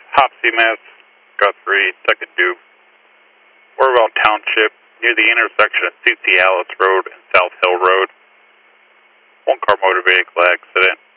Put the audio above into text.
Hopsy Mess, Guthrie, second due. Orwell Township, near the intersection of C.C. Alice Road and South Hill Road. One car motor vehicle accident.